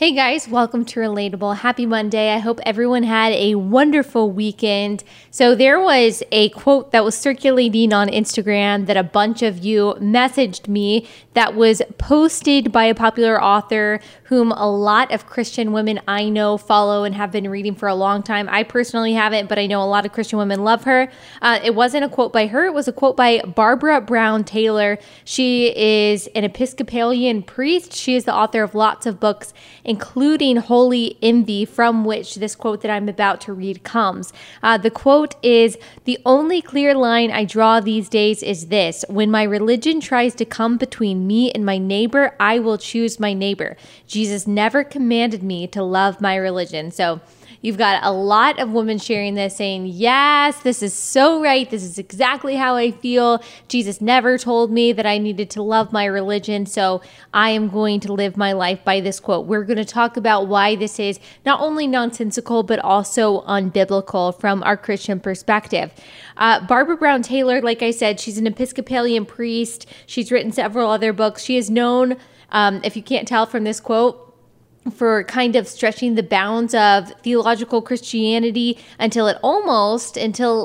Hey guys, welcome to Relatable. Happy Monday. I hope everyone had a wonderful weekend. So there was a quote that was circulating on Instagram that a bunch of you messaged me that was posted by a popular author whom a lot of Christian women I know follow and have been reading for a long time. I personally haven't, but I know a lot of Christian women love her. It wasn't a quote by her. It was a quote by Barbara Brown Taylor. She is an Episcopalian priest. She is the author of lots of books, including Holy Envy, from which this quote that I'm about to read comes. The quote is, "The only clear line I draw these days is this: when my religion tries to come between me and my neighbor, I will choose my neighbor. Jesus never commanded me to love my religion." So you've got a lot of women sharing this, saying, yes, this is so right. This is exactly how I feel. Jesus never told me that I needed to love my religion, so I am going to live my life by this quote. We're going to talk about why this is not only nonsensical, but also unbiblical from our Christian perspective. Barbara Brown Taylor, like I said, she's an Episcopalian priest. She's written several other books. She is known, if you can't tell from this quote, for kind of stretching the bounds of theological Christianity until it almost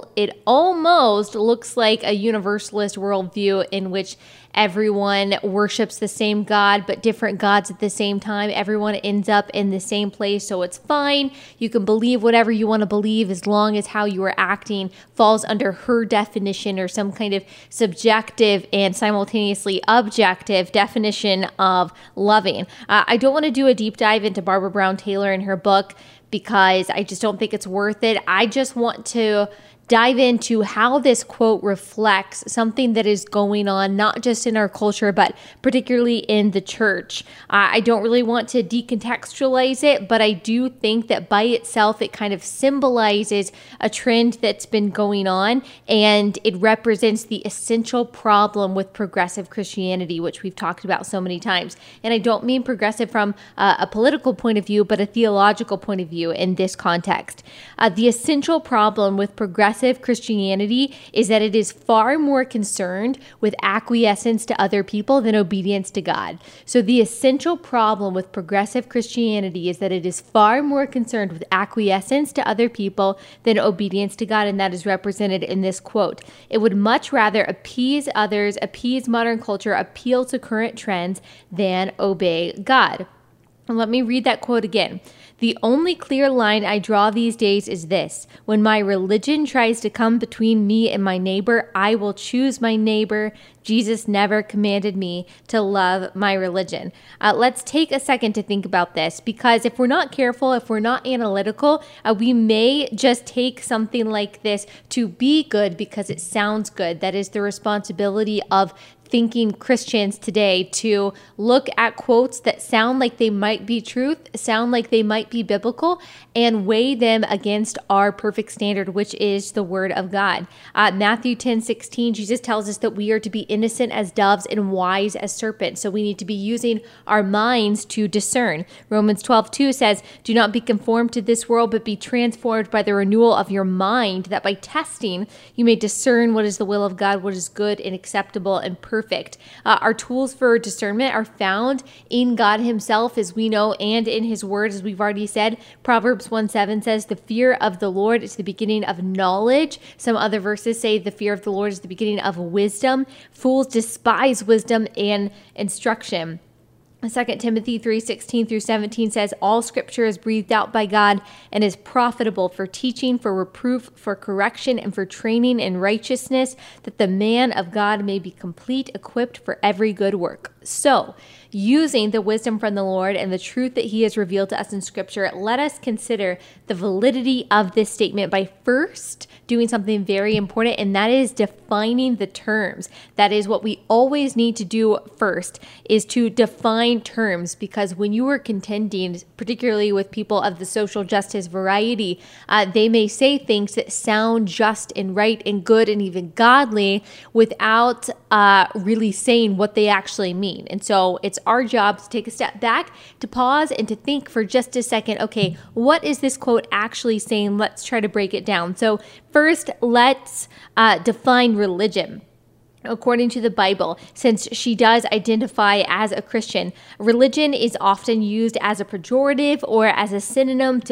looks like a universalist worldview in which everyone worships the same God, but different gods at the same time. Everyone ends up in the same place, so it's fine. You can believe whatever you want to believe as long as how you are acting falls under her definition or some kind of subjective and simultaneously objective definition of loving. I don't want to do a deep dive into Barbara Brown Taylor and her book because I just don't think it's worth it. I just want to dive into how this quote reflects something that is going on, not just in our culture, but particularly in the church. I don't really want to decontextualize it, but I do think that by itself, it kind of symbolizes a trend that's been going on, and it represents the essential problem with progressive Christianity, which we've talked about so many times. And I don't mean progressive from a political point of view, but a theological point of view in this context. The essential problem with progressive Christianity is that it is far more concerned with acquiescence to other people than obedience to God. So the essential problem with progressive Christianity is that it is far more concerned with acquiescence to other people than obedience to God, and that is represented in this quote. It would much rather appease others, appease modern culture, appeal to current trends than obey God. And let me read that quote again. "The only clear line I draw these days is this: when my religion tries to come between me and my neighbor, I will choose my neighbor. Jesus never commanded me to love my religion." Let's take a second to think about this, because if we're not careful, if we're not analytical, we may just take something like this to be good because it sounds good. That is the responsibility of thinking Christians today, to look at quotes that sound like they might be truth, sound like they might be biblical, and weigh them against our perfect standard, which is the Word of God. Matthew 10:16, Jesus tells us that we are to be innocent as doves and wise as serpents. So we need to be using our minds to discern. Romans 12:2 says, "Do not be conformed to this world, but be transformed by the renewal of your mind, that by testing you may discern what is the will of God, what is good and acceptable and perfect." Our tools for discernment are found in God himself, as we know, and in his word, as we've already said. Proverbs 1:7 says, "The fear of the Lord is the beginning of knowledge." Some other verses say the fear of the Lord is the beginning of wisdom. Fools despise wisdom and instruction. 2 Timothy 3:16 through 17 says, "All scripture is breathed out by God and is profitable for teaching, for reproof, for correction, and for training in righteousness, that the man of God may be complete, equipped for every good work." So, using the wisdom from the Lord and the truth that he has revealed to us in scripture, let us consider the validity of this statement by first doing something very important, and that is defining the terms. That is what we always need to do first, is to define terms, because when you are contending, particularly with people of the social justice variety, they may say things that sound just and right and good and even godly without really saying what they actually mean. And so it's our job to take a step back, to pause and to think for just a second, okay, what is this quote actually saying? Let's try to break it down. So first, let's define religion. according to the Bible, since she does identify as a Christian, religion is often used as a pejorative or as a synonym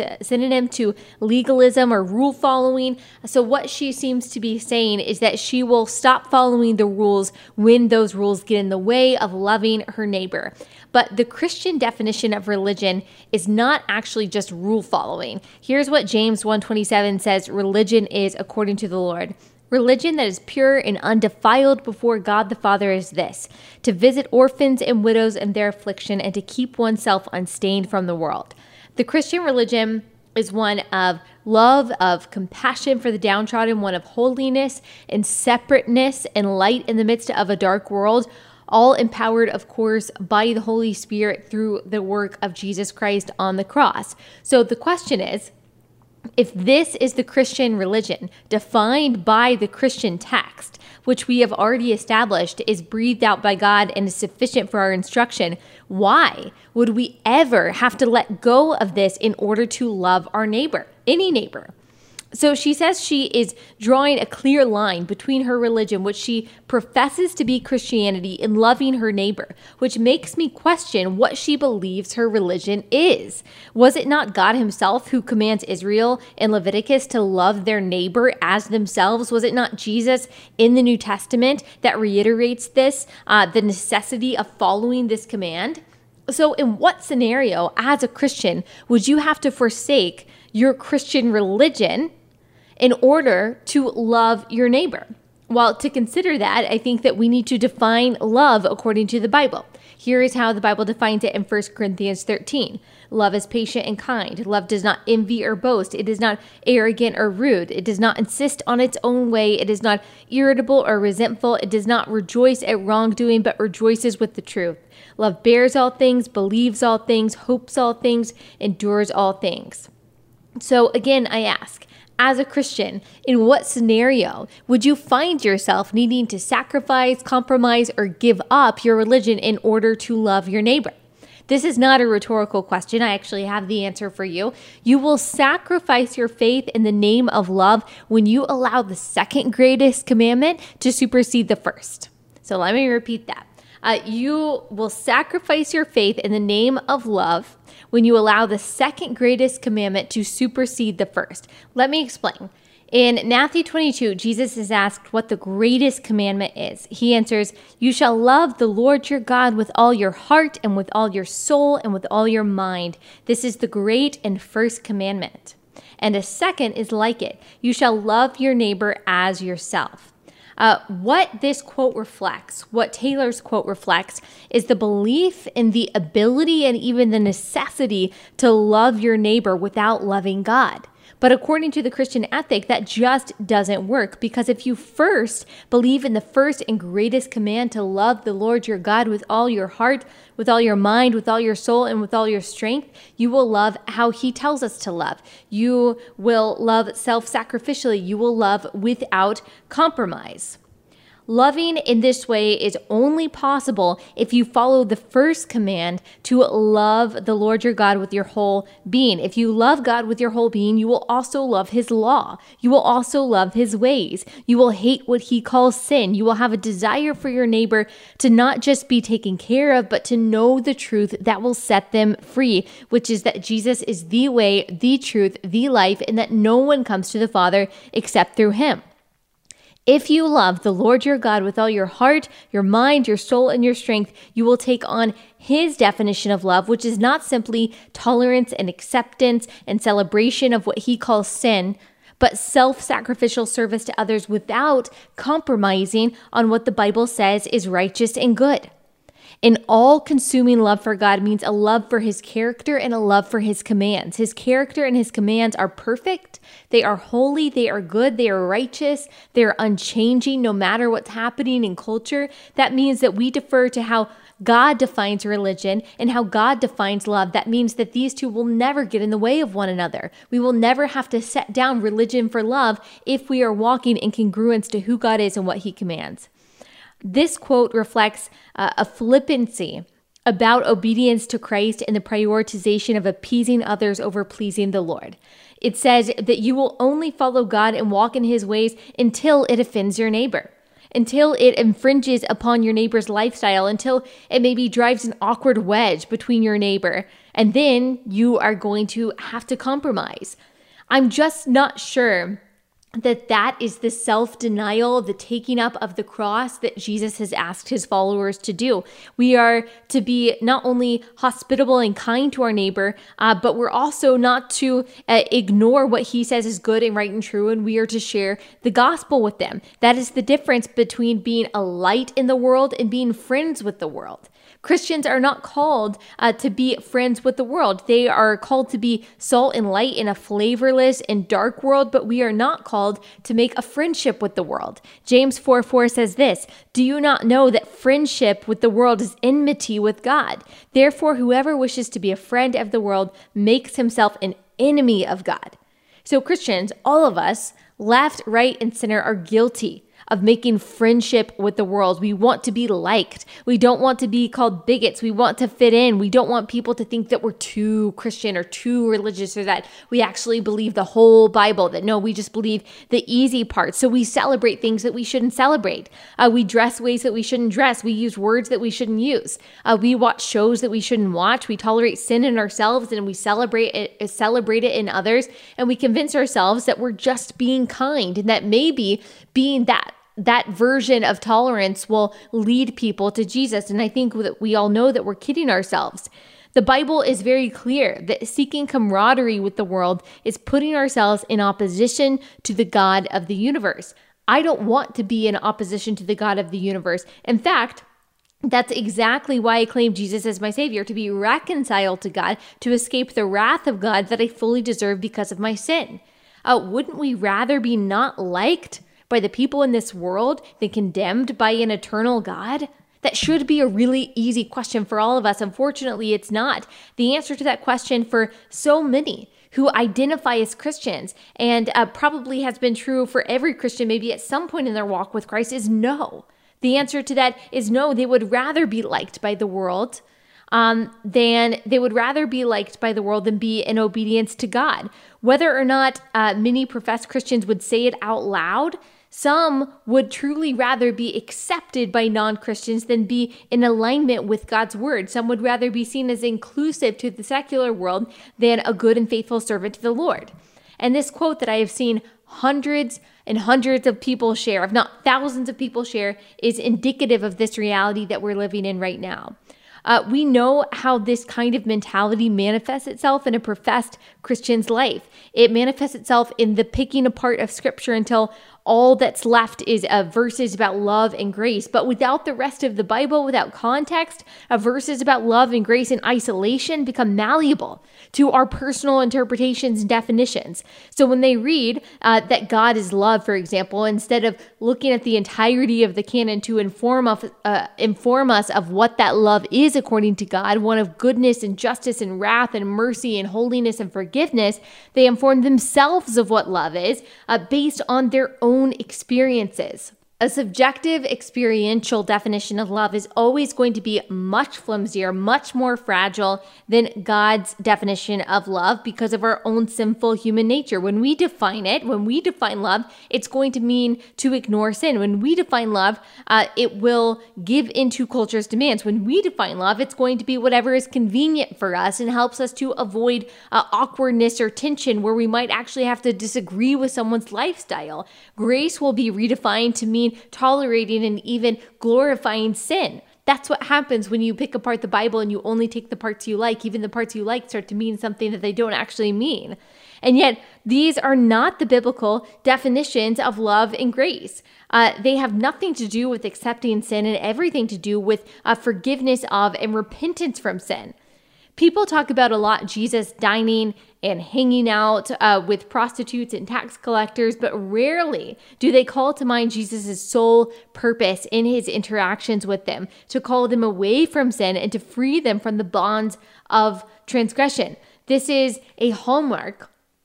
to legalism or rule following. So what she seems to be saying is that she will stop following the rules when those rules get in the way of loving her neighbor. But the Christian definition of religion is not actually just rule following. Here's what James 1:27 says religion is according to the Lord. Religion that is pure and undefiled before God the Father is this: to visit orphans and widows in their affliction and to keep oneself unstained from the world. The Christian religion is one of love, of compassion for the downtrodden, one of holiness and separateness and light in the midst of a dark world, all empowered, of course, by the Holy Spirit through the work of Jesus Christ on the cross. So the question is, if this is the Christian religion defined by the Christian text, which we have already established is breathed out by God and is sufficient for our instruction, why would we ever have to let go of this in order to love our neighbor, any neighbor? So she says she is drawing a clear line between her religion, which she professes to be Christianity, and loving her neighbor, which makes me question what she believes her religion is. Was it not God himself who commands Israel in Leviticus to love their neighbor as themselves? Was it not Jesus in the New Testament that reiterates this, the necessity of following this command? So in what scenario, as a Christian, would you have to forsake your Christian religion in order to love your neighbor? Well, to consider that, I think that we need to define love according to the Bible. Here is how the Bible defines it in 1 Corinthians 13. Love is patient and kind. Love does not envy or boast. It is not arrogant or rude. It does not insist on its own way. It is not irritable or resentful. It does not rejoice at wrongdoing, but rejoices with the truth. Love bears all things, believes all things, hopes all things, endures all things. So again, I ask, as a Christian, in what scenario would you find yourself needing to sacrifice, compromise, or give up your religion in order to love your neighbor? This is not a rhetorical question. I actually have the answer for you. You will sacrifice your faith in the name of love when you allow the second greatest commandment to supersede the first. So let me repeat that. You will sacrifice your faith in the name of love when you allow the second greatest commandment to supersede the first. Let me explain. In Matthew 22, Jesus is asked what the greatest commandment is. He answers, "You shall love the Lord your God with all your heart and with all your soul and with all your mind. This is the great and first commandment. And a second is like it. You shall love your neighbor as yourself." What this quote reflects, what Taylor's quote reflects, is the belief in the ability and even the necessity to love your neighbor without loving God. But according to the Christian ethic, that just doesn't work, because if you first believe in the first and greatest command to love the Lord your God with all your heart, with all your mind, with all your soul, and with all your strength, you will love how he tells us to love. You will love self-sacrificially. You will love without compromise. Loving in this way is only possible if you follow the first command to love the Lord your God with your whole being. If you love God with your whole being, you will also love his law. You will also love his ways. You will hate what he calls sin. You will have a desire for your neighbor to not just be taken care of, but to know the truth that will set them free, which is that Jesus is the way, the truth, the life, and that no one comes to the Father except through him. If you love the Lord your God with all your heart, your mind, your soul, and your strength, you will take on his definition of love, which is not simply tolerance and acceptance and celebration of what he calls sin, but self-sacrificial service to others without compromising on what the Bible says is righteous and good. An all-consuming love for God means a love for his character and a love for his commands. His character and his commands are perfect. They are holy. They are good. They are righteous. They are unchanging no matter what's happening in culture. That means that we defer to how God defines religion and how God defines love. That means that these two will never get in the way of one another. We will never have to set down religion for love if we are walking in congruence to who God is and what he commands. This quote reflects a flippancy about obedience to Christ and the prioritization of appeasing others over pleasing the Lord. It says that you will only follow God and walk in his ways until it offends your neighbor. until it infringes upon your neighbor's lifestyle, until it maybe drives an awkward wedge between your neighbor. And then you are going to have to compromise. I'm just not sure that is the self-denial, the taking up of the cross that Jesus has asked his followers to do. We are to be not only hospitable and kind to our neighbor, but we're also not to ignore what he says is good and right and true, and we are to share the gospel with them. That is the difference between being a light in the world and being friends with the world. Christians are not called to be friends with the world. They are called to be salt and light in a flavorless and dark world, but we are not called to make a friendship with the world. James 4:4 says this, "Do you not know that friendship with the world is enmity with God? Therefore, whoever wishes to be a friend of the world makes himself an enemy of God." So Christians, all of us, left, right, and center, are guilty of making friendship with the world. We want to be liked. We don't want to be called bigots. We want to fit in. We don't want people to think that we're too Christian or too religious, or that we actually believe the whole Bible, that no, we just believe the easy parts. So we celebrate things that we shouldn't celebrate. We dress ways that we shouldn't dress. We use words that we shouldn't use. We watch shows that we shouldn't watch. We tolerate sin in ourselves and we celebrate it in others. And we convince ourselves that we're just being kind, and that maybe being that version of tolerance will lead people to Jesus. And I think that we all know that we're kidding ourselves. The Bible is very clear that seeking camaraderie with the world is putting ourselves in opposition to the God of the universe. I don't want to be in opposition to the God of the universe. In fact, that's exactly why I claim Jesus as my Savior, to be reconciled to God, to escape the wrath of God that I fully deserve because of my sin. Wouldn't we rather be not liked by the people in this world than condemned by an eternal God? That should be a really easy question for all of us. Unfortunately, it's not. The answer to that question for so many who identify as Christians, and probably has been true for every Christian maybe at some point in their walk with Christ, is no. The answer to that is no. They would rather be liked by the world than be in obedience to God. Whether or not many professed Christians would say it out loud, some would truly rather be accepted by non-Christians than be in alignment with God's word. Some would rather be seen as inclusive to the secular world than a good and faithful servant to the Lord. And this quote that I have seen hundreds and hundreds of people share, if not thousands of people share, is indicative of this reality that we're living in right now. We know how this kind of mentality manifests itself in a professed Christian's life. It manifests itself in the picking apart of Scripture until all that's left is verses about love and grace. But without the rest of the Bible, without context, verses about love and grace in isolation become malleable to our personal interpretations and definitions. So when they read that God is love, for example, instead of looking at the entirety of the canon to inform us of what that love is according to God, one of goodness and justice and wrath and mercy and holiness and forgiveness, they inform themselves of what love is based on their own experiences. A subjective, experiential definition of love is always going to be much flimsier, much more fragile than God's definition of love because of our own sinful human nature. When we define love, it's going to mean to ignore sin. When we define love, it will give into culture's demands. When we define love, it's going to be whatever is convenient for us and helps us to avoid awkwardness or tension where we might actually have to disagree with someone's lifestyle. Grace will be redefined to mean tolerating and even glorifying sin. That's what happens when you pick apart the Bible and you only take the parts you like. Even the parts you like start to mean something that they don't actually mean. And yet, these are not the biblical definitions of love and grace. They have nothing to do with accepting sin and everything to do with forgiveness of and repentance from sin. People talk about a lot Jesus dining and hanging out with prostitutes and tax collectors, but rarely do they call to mind Jesus' sole purpose in his interactions with them, to call them away from sin and to free them from the bonds of transgression. This is a hallmark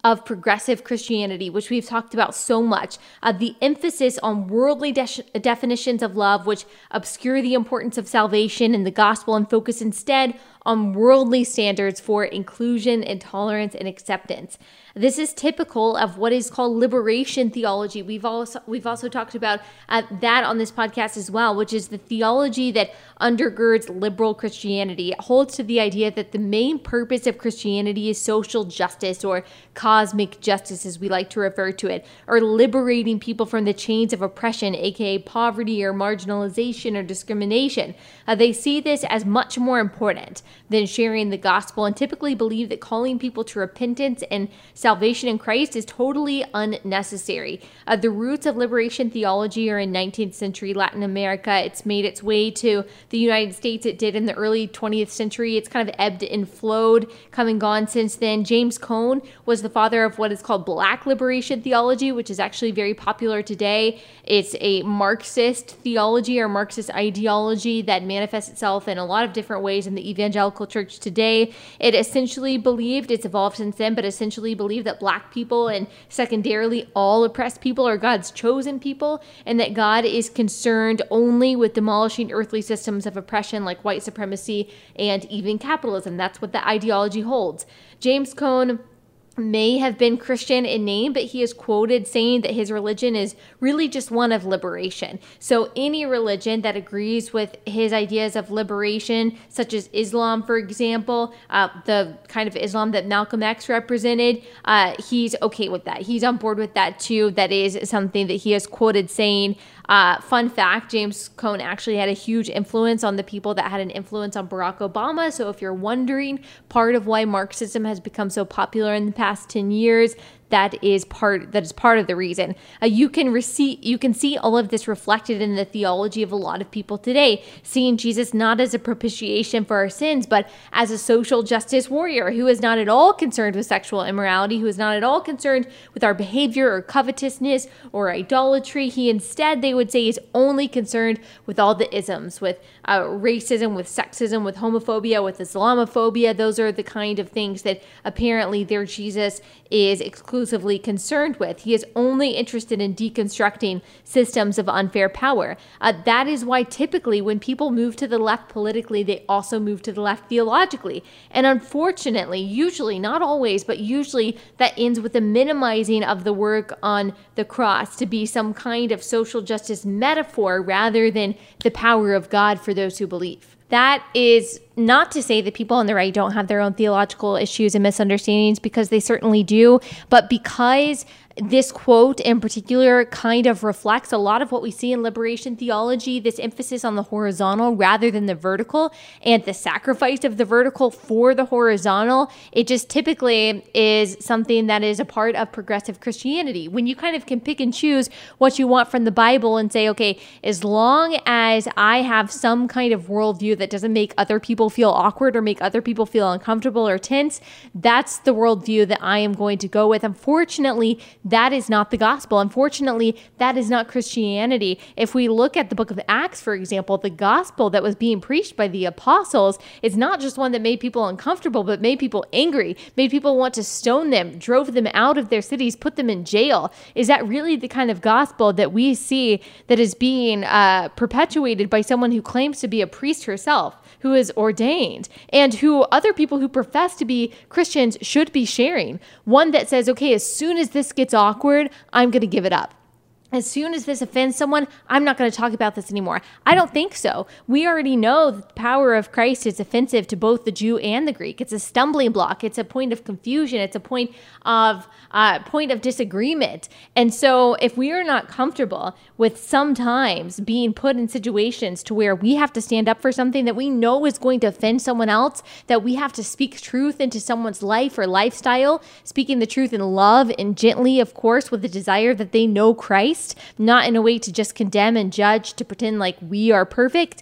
of progressive Christianity, which we've talked about so much, the emphasis on worldly definitions of love, which obscure the importance of salvation and the gospel and focus instead on worldly standards for inclusion and tolerance and acceptance. This is typical of what is called liberation theology. We've also talked about that on this podcast as well, which is the theology that undergirds liberal Christianity. It holds to the idea that the main purpose of Christianity is social justice, or cosmic justice as we like to refer to it, or liberating people from the chains of oppression, aka poverty or marginalization or discrimination. They see this as much more important than sharing the gospel, and typically believe that calling people to repentance and salvation in Christ is totally unnecessary. The roots of liberation theology are in 19th century Latin America. It's made its way to the United States. It did in the early 20th century. It's kind of ebbed and flowed, come and gone since then. James Cone was the father of what is called Black liberation theology, which is actually very popular today. It's a Marxist theology or Marxist ideology that manifests itself in a lot of different ways in the evangelical church today. It essentially believed, it's evolved since then, but essentially believed that Black people and secondarily all oppressed people are God's chosen people, and that God is concerned only with demolishing earthly systems of oppression like white supremacy and even capitalism. That's what the ideology holds. James Cone may have been Christian in name, but he is quoted saying that his religion is really just one of liberation. So any religion that agrees with his ideas of liberation, such as Islam, for example, the kind of Islam that Malcolm X represented, he's okay with that. He's on board with that too. That is something that he is quoted saying. Fun fact, James Cone actually had a huge influence on the people that had an influence on Barack Obama. So if you're wondering, part of why Marxism has become so popular in the past 10 years, that is part of the reason. You can see all of this reflected in the theology of a lot of people today, seeing Jesus not as a propitiation for our sins, but as a social justice warrior who is not at all concerned with sexual immorality, who is not at all concerned with our behavior or covetousness or idolatry. He instead, they would say, is only concerned with all the isms, with racism, with sexism, with homophobia, with Islamophobia. Those are the kind of things that apparently their Jesus is exclusively concerned with. He is only interested in deconstructing systems of unfair power. That is why typically when people move to the left politically, they also move to the left theologically. And unfortunately, usually, not always, but usually that ends with a minimizing of the work on the cross to be some kind of social justice metaphor rather than the power of God for those who believe. That is not to say that people on the right don't have their own theological issues and misunderstandings, because they certainly do, but because this quote in particular kind of reflects a lot of what we see in liberation theology, this emphasis on the horizontal rather than the vertical, and the sacrifice of the vertical for the horizontal. It just typically is something that is a part of progressive Christianity. When you kind of can pick and choose what you want from the Bible and say, okay, as long as I have some kind of worldview that doesn't make other people feel awkward or make other people feel uncomfortable or tense, that's the worldview that I am going to go with. Unfortunately, that is not the gospel. Unfortunately, that is not Christianity. If we look at the book of Acts, for example, the gospel that was being preached by the apostles is not just one that made people uncomfortable, but made people angry, made people want to stone them, drove them out of their cities, put them in jail. Is that really the kind of gospel that we see that is being perpetuated by someone who claims to be a priest herself, who is ordained, and who other people who profess to be Christians should be sharing? One that says, okay, as soon as this gets awkward, I'm going to give it up. As soon as this offends someone, I'm not going to talk about this anymore. I don't think so. We already know that the power of Christ is offensive to both the Jew and the Greek. It's a stumbling block. It's a point of confusion. It's a point of disagreement. And so if we are not comfortable with sometimes being put in situations to where we have to stand up for something that we know is going to offend someone else, that we have to speak truth into someone's life or lifestyle, speaking the truth in love and gently, of course, with the desire that they know Christ, not in a way to just condemn and judge, to pretend like we are perfect.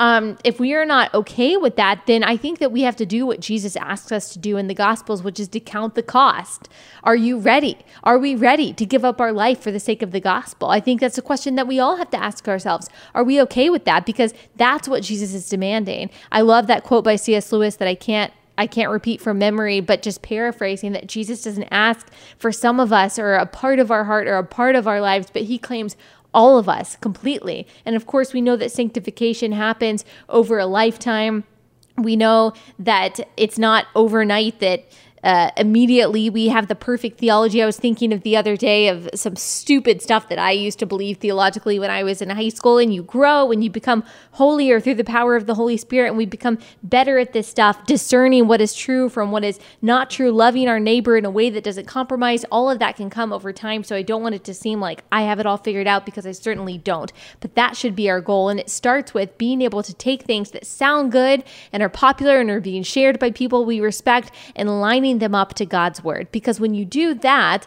If we are not okay with that, then I think that we have to do what Jesus asks us to do in the Gospels, which is to count the cost. Are you ready? Are we ready to give up our life for the sake of the gospel? I think that's a question that we all have to ask ourselves. Are we okay with that? Because that's what Jesus is demanding. I love that quote by C.S. Lewis that I can't I can't repeat from memory, but just paraphrasing, that Jesus doesn't ask for some of us or a part of our heart or a part of our lives, but he claims all of us completely. And of course, we know that sanctification happens over a lifetime. We know that it's not overnight, that immediately we have the perfect theology. I was thinking of the other day of some stupid stuff that I used to believe theologically when I was in high school, and you grow and you become holier through the power of the Holy Spirit, and we become better at this stuff, discerning what is true from what is not true, loving our neighbor in a way that doesn't compromise. All of that can come over time, so I don't want it to seem like I have it all figured out, because I certainly don't. But that should be our goal, and it starts with being able to take things that sound good and are popular and are being shared by people we respect and lining them up to God's word. Because when you do that,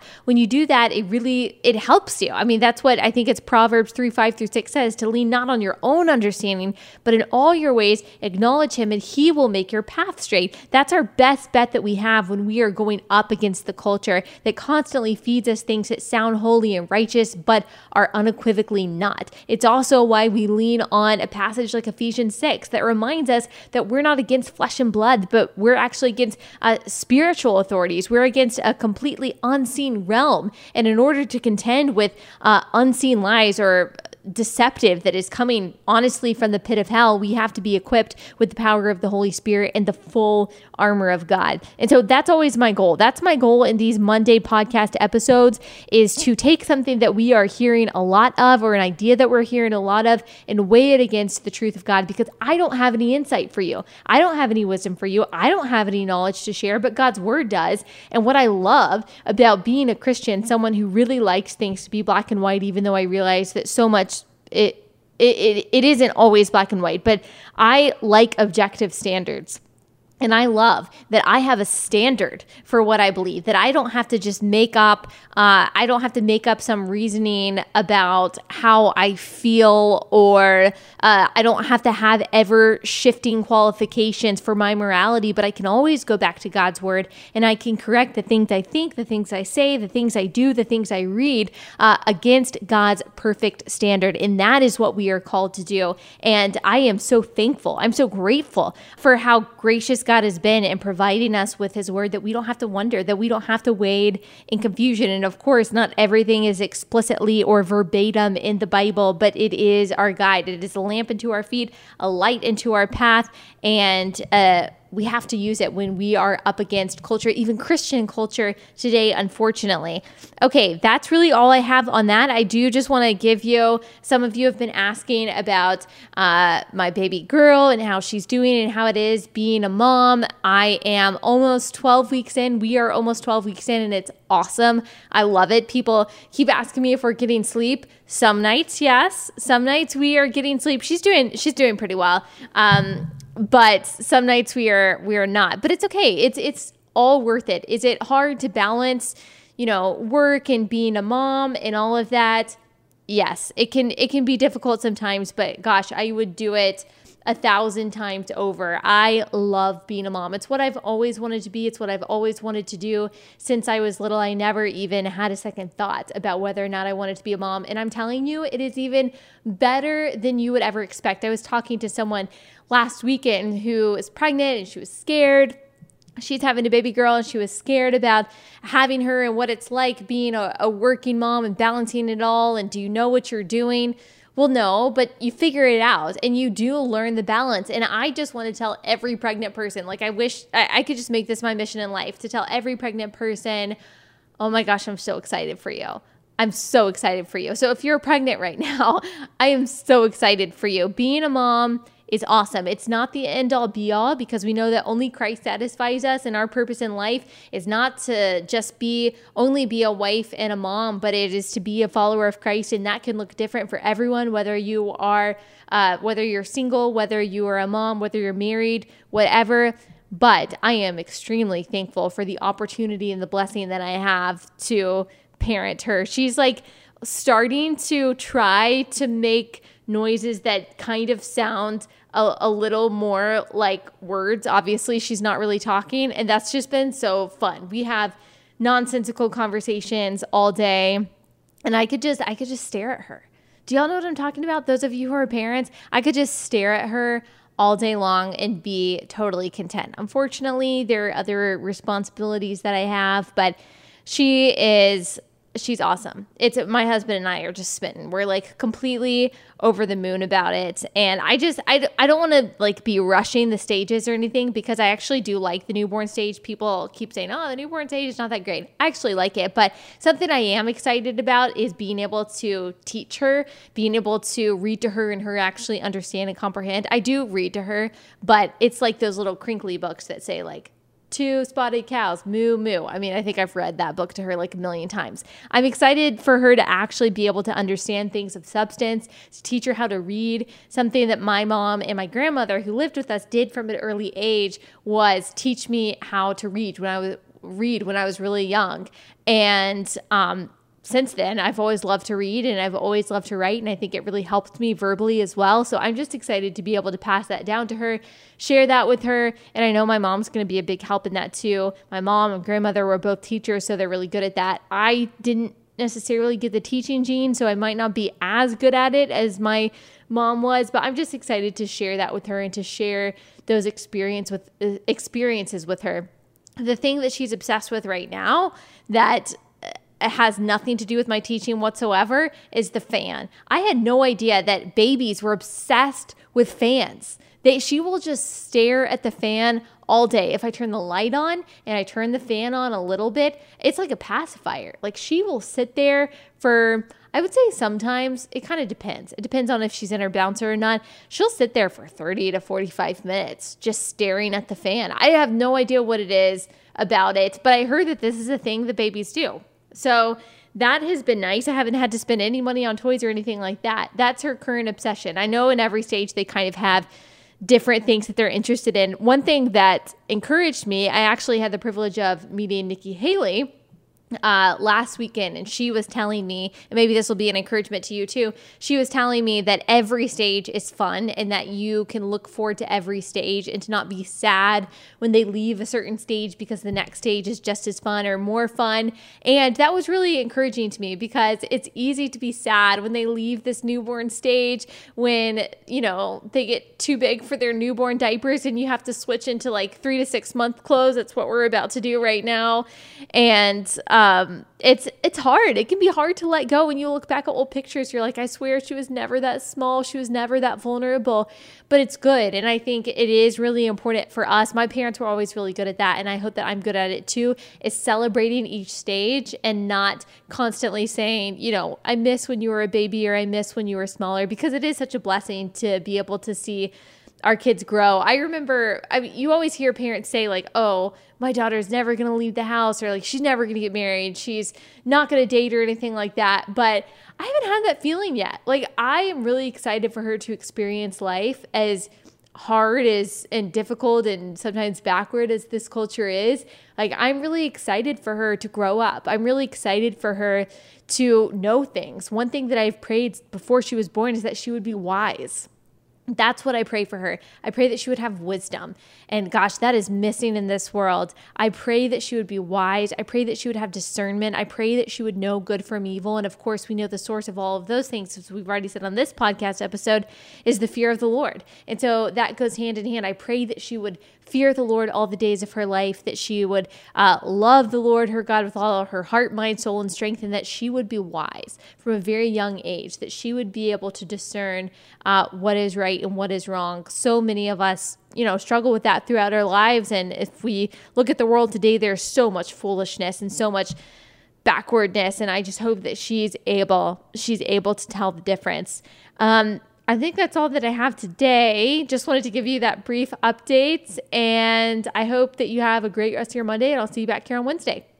it helps you. I mean, that's what I think it's Proverbs 3:5-6 says, to lean not on your own understanding, but in all your ways acknowledge him, and he will make your path straight. That's our best bet that we have when we are going up against the culture that constantly feeds us things that sound holy and righteous, but are unequivocally not. It's also why we lean on a passage like Ephesians 6 that reminds us that we're not against flesh and blood, but we're actually against spiritual authorities. We're against a completely unseen realm. And in order to contend with unseen lies or deceptive that is coming honestly from the pit of hell, we have to be equipped with the power of the Holy Spirit and the full armor of God. And so that's always my goal. That's my goal in these Monday podcast episodes, is to take something that we are hearing a lot of, or an idea that we're hearing a lot of, and weigh it against the truth of God, because I don't have any insight for you. I don't have any wisdom for you. I don't have any knowledge to share, but God's word does. And what I love about being a Christian, someone who really likes things to be black and white, even though I realize that so much it isn't always black and white, but I like objective standards. And I love that I have a standard for what I believe, that I don't have to just make up some reasoning about how I feel, or I don't have to have ever shifting qualifications for my morality, but I can always go back to God's word, and I can correct the things I think, the things I say, the things I do, the things I read against God's perfect standard. And that is what we are called to do. And I am so thankful. I'm so grateful for how gracious God has been in providing us with his word, that we don't have to wonder, that we don't have to wade in confusion. And of course, not everything is explicitly or verbatim in the Bible, but it is our guide. It is a lamp unto our feet, a light into our path, and we have to use it when we are up against culture, even Christian culture today, unfortunately. Okay, that's really all I have on that. I do just want to give you, some of you have been asking about my baby girl and how she's doing and how it is being a mom. I am almost 12 weeks in. We are almost 12 weeks in, and it's awesome. I love it. People keep asking me if we're getting sleep. Some nights, yes. Some nights we are getting sleep. She's doing pretty well. But some nights we are not. But it's okay. It's all worth it. Is it hard to balance, work and being a mom and all of that? Yes, it can be difficult sometimes, but gosh, I would do it 1,000 times over. I love being a mom. It's what I've always wanted to be. It's what I've always wanted to do since I was little. I never even had a second thought about whether or not I wanted to be a mom. And I'm telling you, it is even better than you would ever expect. I was talking to someone last weekend who is pregnant, and she was scared. She's having a baby girl, and she was scared about having her and what it's like being a working mom and balancing it all. And do you know what you're doing? Well, no, but you figure it out, and you do learn the balance. And I just want to tell every pregnant person, I wish I could just make this my mission in life, to tell every pregnant person, oh my gosh, I'm so excited for you. I'm so excited for you. So if you're pregnant right now, I am so excited for you. Being a mom is awesome. It's not the end all be all, because we know that only Christ satisfies us, and our purpose in life is not to just only be a wife and a mom, but it is to be a follower of Christ. And that can look different for everyone, whether you're single, whether you are a mom, whether you're married, whatever. But I am extremely thankful for the opportunity and the blessing that I have to parent her. She's starting to try to make noises that kind of sound a little more like words. Obviously, she's not really talking, and that's just been so fun. We have nonsensical conversations all day, and I could just stare at her. Do y'all know what I'm talking about? Those of you who are parents, I could just stare at her all day long and be totally content. Unfortunately, there are other responsibilities that I have, but she's awesome. It's my husband and I are just smitten. We're like completely over the moon about it. And I don't want to like be rushing the stages or anything, because I actually do like the newborn stage. People keep saying, oh, the newborn stage is not that great. I actually like it. But something I am excited about is being able to teach her, being able to read to her and her actually understand and comprehend. I do read to her, but it's like those little crinkly books that say like, 2 spotted cows, moo, moo. I mean, I think I've read that book to her like a million times. I'm excited for her to actually be able to understand things of substance, to teach her how to read. Something that my mom and my grandmother who lived with us did from an early age was teach me how to read when I was really young. And since then, I've always loved to read and I've always loved to write, and I think it really helped me verbally as well. So I'm just excited to be able to pass that down to her, share that with her, and I know my mom's going to be a big help in that too. My mom and grandmother were both teachers, so they're really good at that. I didn't necessarily get the teaching gene, so I might not be as good at it as my mom was, but I'm just excited to share that with her and to share those experiences with her. The thing that she's obsessed with right now that it has nothing to do with my teaching whatsoever is the fan. I had no idea that babies were obsessed with fans. She will just stare at the fan all day. If I turn the light on and I turn the fan on a little bit, it's like a pacifier. Like she will sit there for, I would say sometimes, it kind of depends. It depends on if she's in her bouncer or not. She'll sit there for 30 to 45 minutes just staring at the fan. I have no idea what it is about it, but I heard that this is a thing that babies do. So that has been nice. I haven't had to spend any money on toys or anything like that. That's her current obsession. I know in every stage they kind of have different things that they're interested in. One thing that encouraged me, I actually had the privilege of meeting Nikki Haley last weekend, and she was telling me, and maybe this will be an encouragement to you too, she was telling me that every stage is fun and that you can look forward to every stage and to not be sad when they leave a certain stage because the next stage is just as fun or more fun. And that was really encouraging to me, because it's easy to be sad when they leave this newborn stage, when, you know, they get too big for their newborn diapers and you have to switch into like 3 to 6 month clothes. That's what we're about to do right now. And it's hard. It can be hard to let go when you look back at old pictures. You're like, I swear she was never that small. She was never that vulnerable, but it's good. And I think it is really important for us. My parents were always really good at that. And I hope that I'm good at it too, is celebrating each stage and not constantly saying, you know, I miss when you were a baby or I miss when you were smaller, because it is such a blessing to be able to see our kids grow. I remember, you always hear parents say like, oh, my daughter's never going to leave the house, or like, she's never going to get married. She's not going to date or anything like that. But I haven't had that feeling yet. Like, I am really excited for her to experience life, as hard as and difficult and sometimes backward as this culture is. Like, I'm really excited for her to grow up. I'm really excited for her to know things. One thing that I've prayed before she was born is that she would be wise. That's what I pray for her. I pray that she would have wisdom. And gosh, that is missing in this world. I pray that she would be wise. I pray that she would have discernment. I pray that she would know good from evil. And of course, we know the source of all of those things, as we've already said on this podcast episode, is the fear of the Lord. And so that goes hand in hand. I pray that she would fear the Lord all the days of her life, that she would love the Lord her God with all of her heart, mind, soul, and strength, and that she would be wise from a very young age, that she would be able to discern what is right and what is wrong. So many of us, you know, struggle with that throughout our lives. And if we look at the world today, there's so much foolishness and so much backwardness. And I just hope that she's able to tell the difference. I think that's all that I have today. Just wanted to give you that brief update, and I hope that you have a great rest of your Monday, and I'll see you back here on Wednesday.